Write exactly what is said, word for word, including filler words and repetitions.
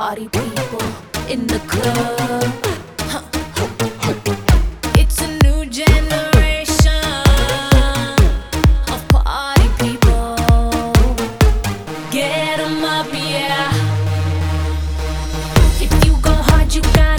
party people in the club. Huh. It's a new generation of party people. Get 'em up, yeah. If you go hard, you got